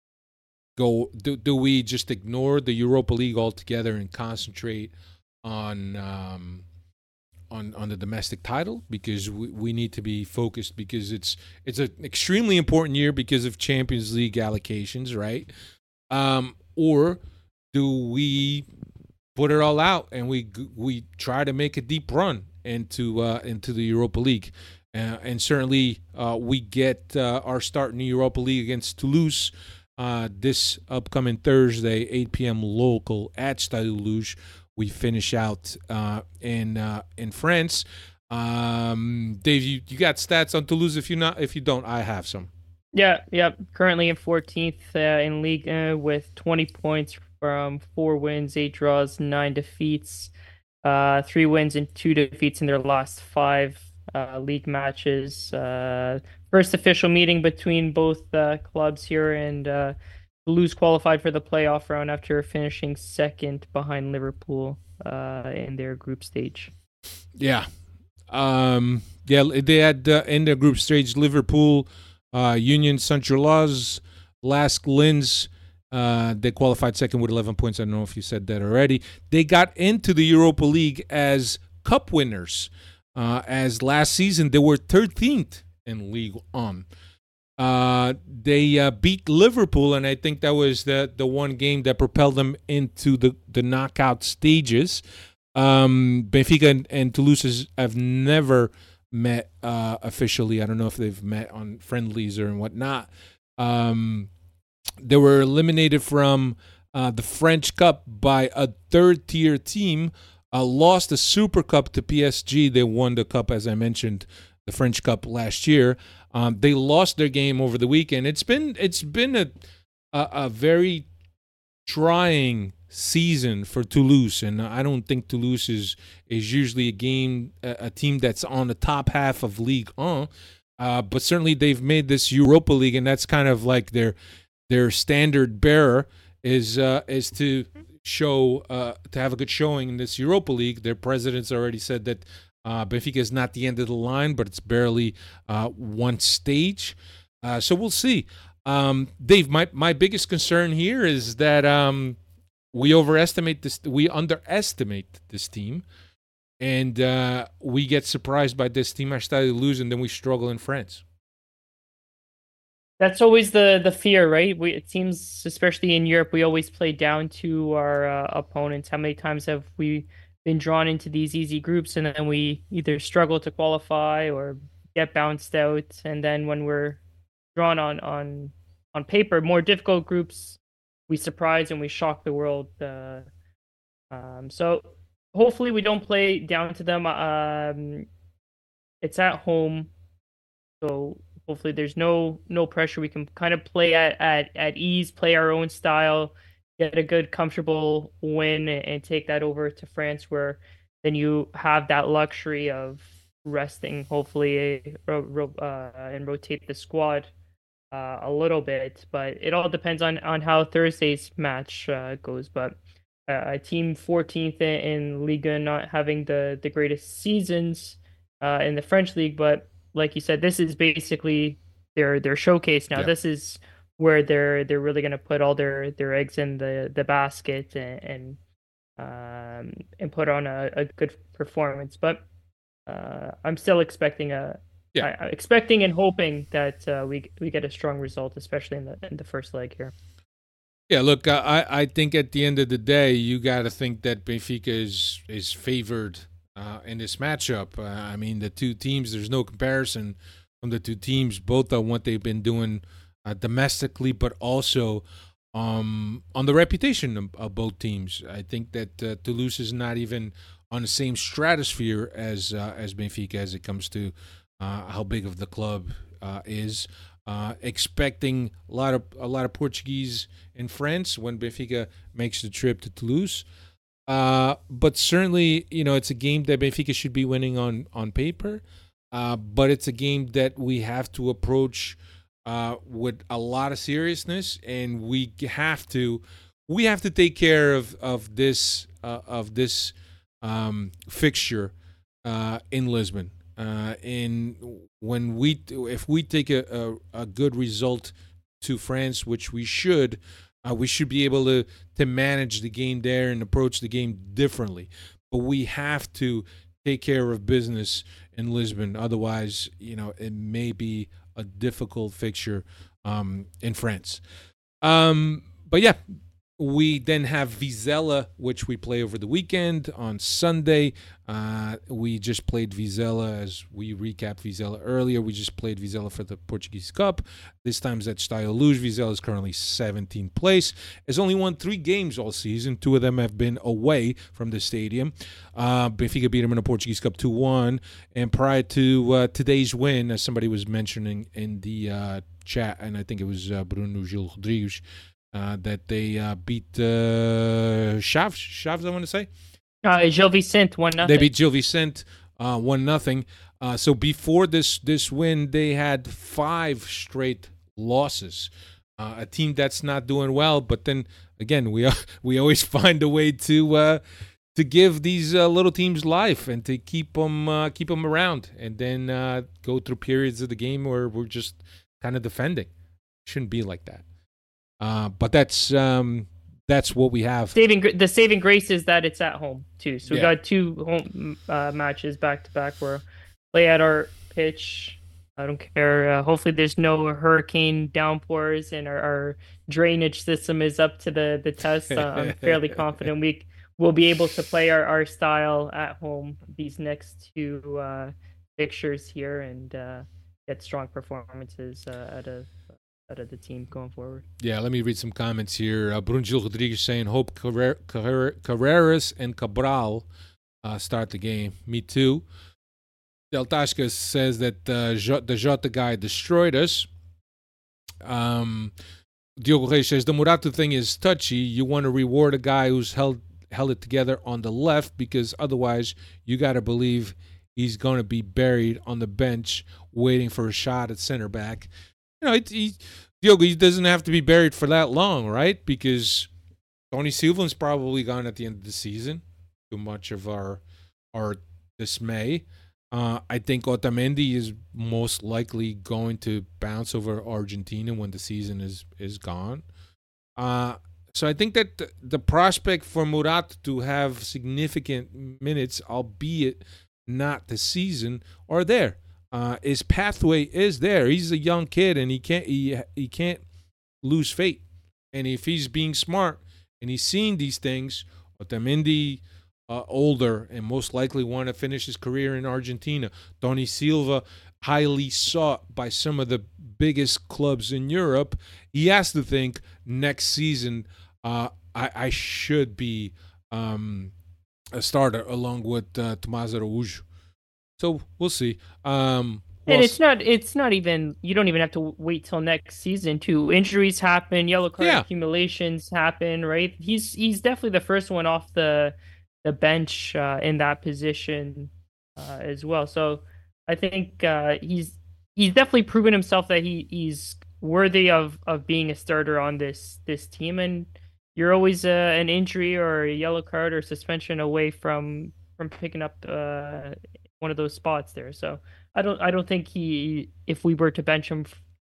go? Do, do we just ignore the Europa League altogether and concentrate on um, on on the domestic title because we, we need to be focused because it's it's an extremely important year because of Champions League allocations, right? Um, or do we put it all out and we we try to make a deep run into uh, into the Europa League? Uh, and certainly uh, we get uh, our start in the Europa League against Toulouse uh, this upcoming Thursday, eight p.m. local at Stade Toulouse. We finish out uh, in uh, in France. Um, Dave, you, you got stats on Toulouse? If you not, if you don't, I have some. Yeah, yeah. Currently in fourteenth uh, in Ligue one with twenty points from four wins, eight draws, nine defeats, uh, three wins and two defeats in their last five uh, league matches. Uh, first official meeting between both uh, clubs here, and uh, Toulouse qualified for the playoff round after finishing second behind Liverpool uh, in their group stage. Yeah, um, yeah. They had uh, in their group stage Liverpool, uh, Union Saint-Gilloise, Lask Linz. Uh, they qualified second with eleven points. I don't know if you said that already. They got into the Europa League as cup winners. Uh, as last season they were thirteenth in Ligue one. Uh, they uh, beat Liverpool, and I think that was the the one game that propelled them into the, the knockout stages. Um, Benfica and, and Toulouse has, have never met uh, officially. I don't know if they've met on friendlies or whatnot. Um, they were eliminated from uh, the French Cup by a third-tier team. Uh, lost the Super Cup to P S G. They won the Cup, as I mentioned, the French Cup last year. Um, they lost their game over the weekend. It's been it's been a a, a very trying season for Toulouse, and I don't think Toulouse is is usually a game a, a team that's on the top half of Ligue one. Uh, but certainly they've made this Europa League, and that's kind of like their their standard bearer is uh, is to show uh, to have a good showing in this Europa League. Their president's already said that uh, Benfica is not the end of the line, but it's barely uh, one stage. Uh, so we'll see. Um, Dave, my, my biggest concern here is that um, we overestimate this, we underestimate this team, and uh, we get surprised by this team. I started to lose, and then we struggle in France. That's always the the fear, right? We it seems, especially in Europe, we always play down to our uh, opponents. How many times have we been drawn into these easy groups, and then we either struggle to qualify or get bounced out? And then when we're drawn on on on paper, more difficult groups, we surprise and we shock the world. Uh, um, so hopefully we don't play down to them. Um, it's at home, so hopefully there's no no pressure. We can kind of play at, at, at ease, play our own style, get a good, comfortable win, and, and take that over to France, where then you have that luxury of resting, hopefully, uh, uh, and rotate the squad uh, a little bit. But it all depends on, on how Thursday's match uh, goes. But uh, a team fourteenth in, in Liga, not having the, the greatest seasons uh, in the French league, but like you said, this is basically their their showcase now. Yeah. This is where they're they're really going to put all their, their eggs in the, the basket and and, um, and put on a, a good performance. But uh, I'm still expecting a Yeah. I, expecting and hoping that uh, we we get a strong result, especially in the in the first leg here. Yeah, look, I I think at the end of the day, you got to think that Benfica is is favored uh, in this matchup. Uh, I mean, the two teams, there's no comparison from the two teams, both on what they've been doing uh, domestically, but also um, on the reputation of, of both teams. I think that uh, Toulouse is not even on the same stratosphere as uh, as Benfica as it comes to uh, how big of the club uh, is. Uh, expecting a lot of a lot of Portuguese in France when Benfica makes the trip to Toulouse. Uh, but certainly, you know, it's a game that Benfica should be winning on on paper. Uh, but it's a game that we have to approach uh, with a lot of seriousness, and we have to we have to take care of of this uh, of this um, fixture uh, in Lisbon. Uh, and when we, if we take a, a, a good result to France, which we should, uh, we should be able to to manage the game there and approach the game differently. But we have to take care of business in Lisbon. Otherwise, you know, it may be a difficult fixture um, in France. Um, but yeah. We then have Vizela, which we play over the weekend on Sunday. Uh, we just played Vizela, as we recapped Vizela earlier. We just played Vizela for the Portuguese Cup. This time it's at Estádio Luz. Vizela is currently seventeenth place. Has only won three games all season. Two of them have been away from the stadium. Uh, Benfica beat them in the Portuguese Cup two one. And prior to uh, today's win, as somebody was mentioning in the uh, chat, and I think it was uh, Bruno Gil Rodrigues, Uh, that they uh, beat uh, Chaves, Chaves, I want to say. Uh, Gil Vicente, one nothing. They beat Gil Vicente, uh, one nothing. Uh, so before this this win, they had five straight losses. Uh, a team that's not doing well, but then again, we we always find a way to uh, to give these uh, little teams life and to keep them uh, keep them around, and then uh, go through periods of the game where we're just kind of defending. Shouldn't be like that. Uh, but that's um, that's what we have. Saving the saving grace is that it's at home too. So we Yeah. got two home uh, matches back to back. Where play at our pitch. I don't care. Uh, hopefully, there's no hurricane downpours and our, our drainage system is up to the the test. Uh, I'm fairly confident we will be able to play our, our style at home these next two uh, fixtures here and uh, get strong performances uh, out of. out of the team going forward. Yeah, let me read some comments here. Uh, Bruno Gil Rodrigues saying, hope Carrer- Carrer- Carreras and Cabral uh, start the game. Me too. Del Tasca says that uh, J- the Jota guy destroyed us. Um, Diogo Reis says, the Murata thing is touchy. You want to reward a guy who's held held it together on the left, because otherwise you got to believe he's going to be buried on the bench waiting for a shot at center back. You know, it, he, Diogo, he doesn't have to be buried for that long, right? Because Tony Silva's probably gone at the end of the season. Too much of our our dismay. Uh, I think Otamendi is most likely going to bounce over Argentina when the season is is gone. Uh, so I think that the, the prospect for Murat to have significant minutes, albeit not the season, are there. Uh, his pathway is there. He's a young kid, and he can't he he can't lose faith. And if he's being smart and he's seeing these things, Otamendi, uh, older and most likely want to finish his career in Argentina. Tony Silva, highly sought by some of the biggest clubs in Europe. He has to think next season, uh, I, I should be um, a starter along with uh, Tomás Araújo. So we'll see. Um, and it's not it's not even, you don't even have to wait till next season too. Injuries happen, yellow card Yeah. accumulations happen, right? He's he's definitely the first one off the the bench uh, in that position uh, as well. So I think uh, he's he's definitely proven himself that he, he's worthy of, of being a starter on this this team. And you're always uh, an injury or a yellow card or suspension away from from picking up uh, one of those spots there. So I don't I don't think he, if we were to bench him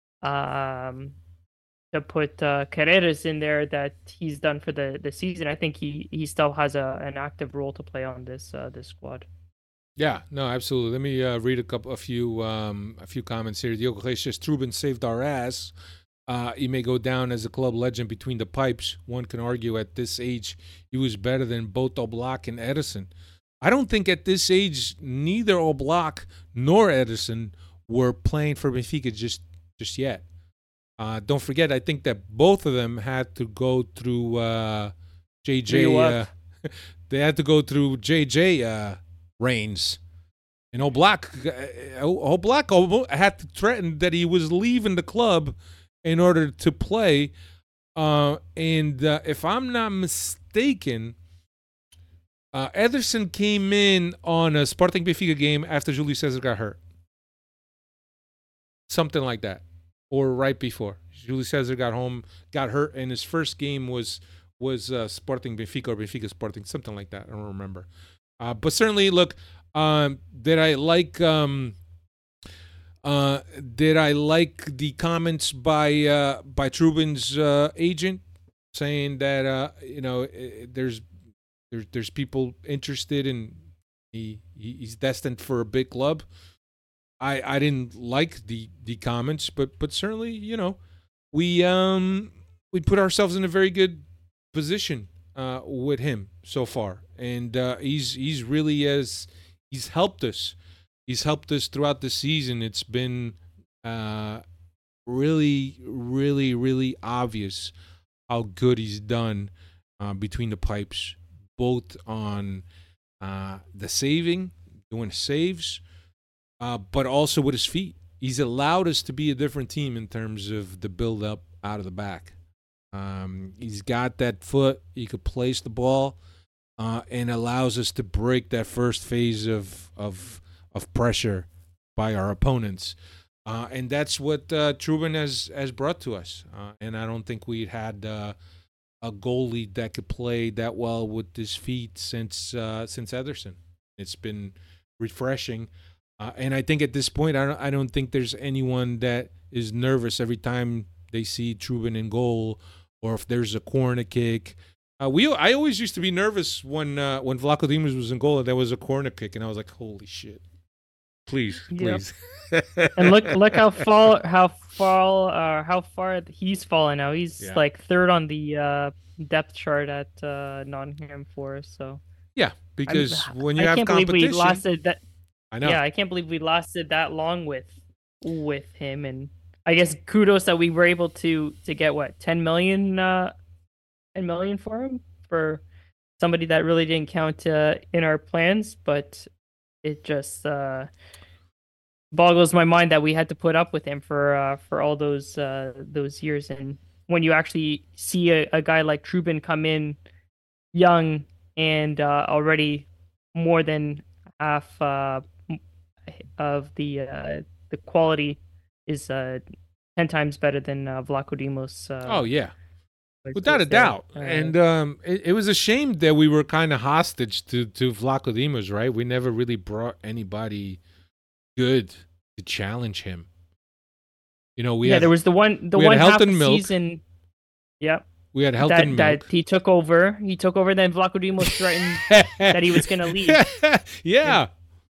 um to put uh, Carreras in there, that he's done for the, the season. I think he, he still has a an active role to play on this uh, this squad. Yeah, no, absolutely. Let me uh, read a couple, a few, um, a few comments here. Diogo Reis says, Trubin saved our ass. Uh, he may go down as a club legend between the pipes. One can argue at this age he was better than both Oblak and Edison. I don't think at this age neither Oblak nor Ederson were playing for Benfica just just yet. Uh, don't forget, I think that both of them had to go through uh, J J. Uh, they had to go through J J uh, reigns. And Oblak, uh, Oblak had to threaten that he was leaving the club in order to play. Uh, and uh, if I'm not mistaken, uh, Ederson came in on a Sporting Benfica game after Julio Cesar got hurt. Something like that. Or right before. Julio Cesar got home, got hurt, and his first game was was uh, Sporting Benfica or Benfica Sporting, something like that. I don't remember. Uh, but certainly, look, um, did I like um, uh, did I like the comments by uh, by Trubin's uh, agent saying that uh, you know there's there's there's people interested in he he's destined for a big club. I, I didn't like the, the comments, but but certainly, you know, we um we put ourselves in a very good position uh, with him so far, and uh, he's he's really as he's helped us. He's helped us throughout the season. It's been uh, really, really, really obvious how good he's done uh, between the pipes, both on uh, the saving, doing saves. Uh, but also with his feet. He's allowed us to be a different team in terms of the build-up out of the back. Um, he's got that foot. He could place the ball uh, and allows us to break that first phase of of, of pressure by our opponents. Uh, and that's what uh, Trubin has, has brought to us. Uh, and I don't think we'd had uh, a goalie that could play that well with his feet since, uh, since Ederson. It's been refreshing. Uh, and I think at this point, I don't, I don't think there's anyone that is nervous every time they see Trubin in goal, or if there's a corner kick. Uh, we, I always used to be nervous when uh, when Vlaco Dimos was in goal and there was a corner kick, and I was like, "Holy shit! Please, please." Yep. And look, look how far, how far, uh, how far he's fallen now. He's Yeah. like third on the uh, depth chart at uh, Nottingham Forest. So Yeah, because I'm- when you I have can't believe competition, we lasted that. I know. Yeah, I can't believe we lasted that long with with him, and I guess kudos that we were able to to get what ten million, uh, ten million for him, for somebody that really didn't count uh, in our plans, but it just uh, boggles my mind that we had to put up with him for uh, for all those uh, those years. And when you actually see a, a guy like Trubin come in young and uh, already more than half. Uh, of the uh, the quality is uh, ten times better than uh, Vlaco Dimos. Uh, oh yeah, was- without a was there. doubt. Uh, And um, it, it was a shame that we were kind of hostage to to Vlaco Dimos, right? We never really brought anybody good to challenge him. You know, we yeah, had there was the one the we had one half Helton of Milk. season. Yeah, we had that Helton that Milk. he took over. He took over. Then Vlaco Dimos threatened that he was going to leave. yeah.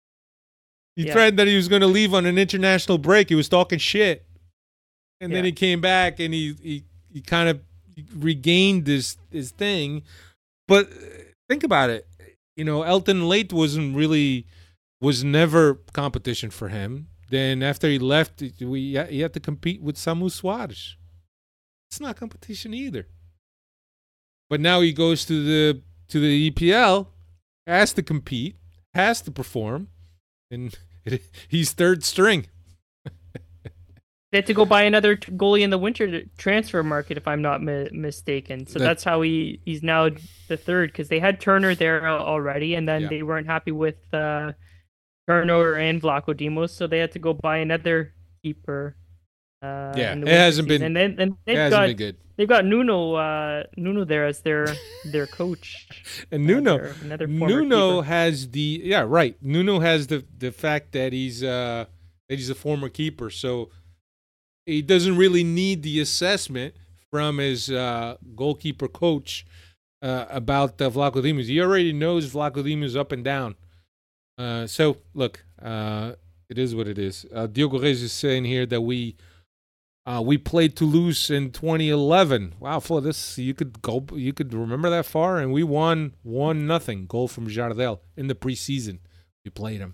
He Yeah. threatened that he was going to leave on an international break. He was talking shit. And then Yeah. he came back and he he, he kind of regained his, his thing. But uh, think about it. You know, Elton Late wasn't really, was never competition for him. Then after he left, we he had to compete with Samu Suarez. It's not competition either. But now he goes to the to the E P L, has to compete, has to perform, and it, he's third string. They had to go buy another t- goalie in the winter transfer market, if I'm not mi- mistaken. So That- that's how he he's now the third, because they had Turner there al- already, and then Yeah. they weren't happy with uh, Turner and Vlaco Dimos, so they had to go buy another keeper. Uh, Yeah, in the it winter hasn't been- season. And then and It they've hasn't got been good. they've got Nuno uh, Nuno there as their their coach. And Uh, Nuno, their- another former Nuno keeper. has the yeah right. Nuno has the the fact that he's uh that he's a former keeper, so he doesn't really need the assessment from his uh, goalkeeper coach uh, about uh, Vlaco Dimos. He already knows Vlaco Dimos up and down. Uh, so look, uh, it is what it is. Uh, Diogo Reis is saying here that we Uh, we played Toulouse in twenty eleven. Wow, for this you could go, you could remember that far, and we won one nothing. Goal from Jardel in the preseason. We played him.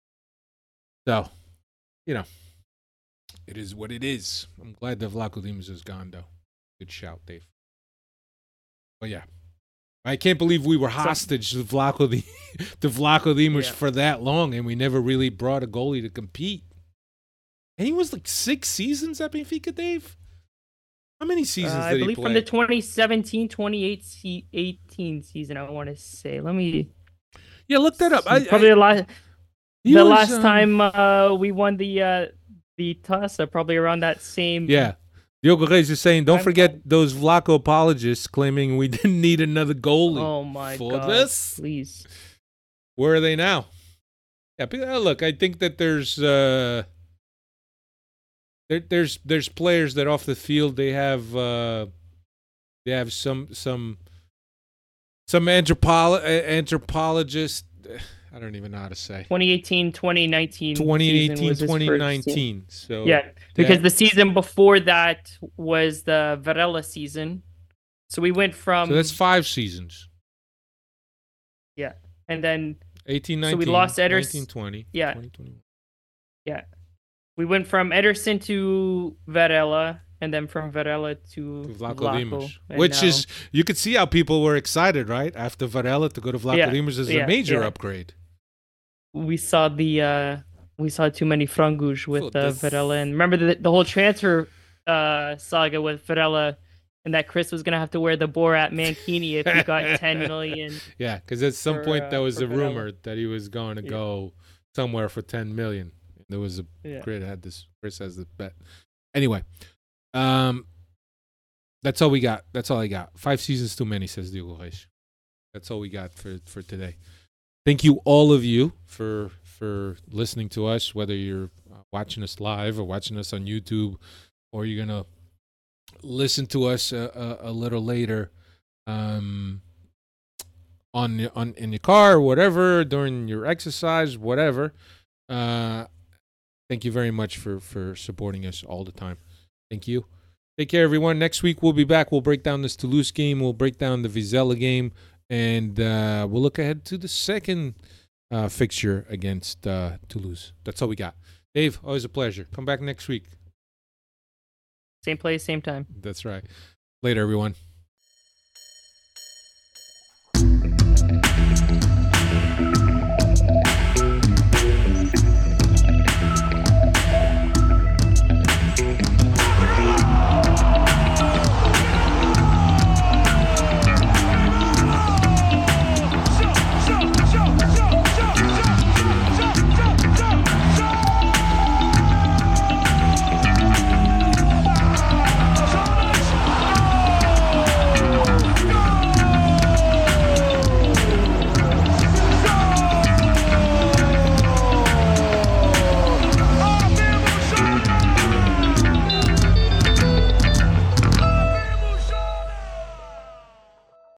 So, you know, it is what it is. I'm glad that Vlaco Dimas is gone, though. Good shout, Dave. But yeah, I can't believe we were hostage to Vlaco Di- to Vlaco Dimas Yeah. for that long, and we never really brought a goalie to compete. And he was like six seasons at Benfica, Dave? How many seasons Uh, did I believe he from play? the twenty seventeen twenty eighteen season, I want to say. Let me. Yeah, look that up. I, probably I, the last, he the was, last um, time uh, we won the uh, the T A S A, probably around that same. Yeah. Diogo Reis is saying, don't I'm- forget those Vlaco apologists claiming we didn't need another goalie. Oh my for god! this? Please. Where are they now? Yeah, but, uh, look, I think that there's uh, there, there's there's players that off the field they have uh, they have some some some anthropolo- anthropologist. I don't even know how to say. twenty eighteen twenty nineteen twenty eighteen, season was his twenty first nineteen. So Yeah, because that- the season before that was the Varela season. So we went from so that's five seasons. yeah, and then eighteen, So nineteen, we lost Eders- nineteen, twenty, yeah. twenty, twenty-one. yeah, we went from Ederson to Varela, and then from Varela to, To Vlaco, Vlaco, Dimas, and which now- is you could see how people were excited, right? After Varela to go to Vlaco Yeah, Dimas is a yeah, major yeah. upgrade. we saw the uh we saw too many frangouge with Oh, uh, this- Varela, and remember the the whole transfer uh saga with Varela, and that Chris was gonna have to wear the Borat mankini if he got ten million. Yeah, because at some For, point uh, there was for a Varela. rumor that he was going to Yeah. go somewhere for ten million. There was a Yeah. Chris had this. Chris has this bet. Anyway, um, that's all we got. That's all I got. Five seasons too many, says Diogo Reis. That's all we got for for today. Thank you, all of you, for for listening to us. Whether you're uh, watching us live or watching us on YouTube, or you're gonna listen to us a, a, a little later, um, on the- on in your car or whatever, during your exercise, whatever. Uh, thank you very much for for supporting us all the time. Thank you. Take care, everyone. Next week we'll be back. We'll break down this Toulouse game. We'll break down the Vizela game. And uh, we'll look ahead to the second uh, fixture against uh, Toulouse. That's all we got. Dave, always a pleasure. Come back next week. Same place, same time. That's right. Later, everyone.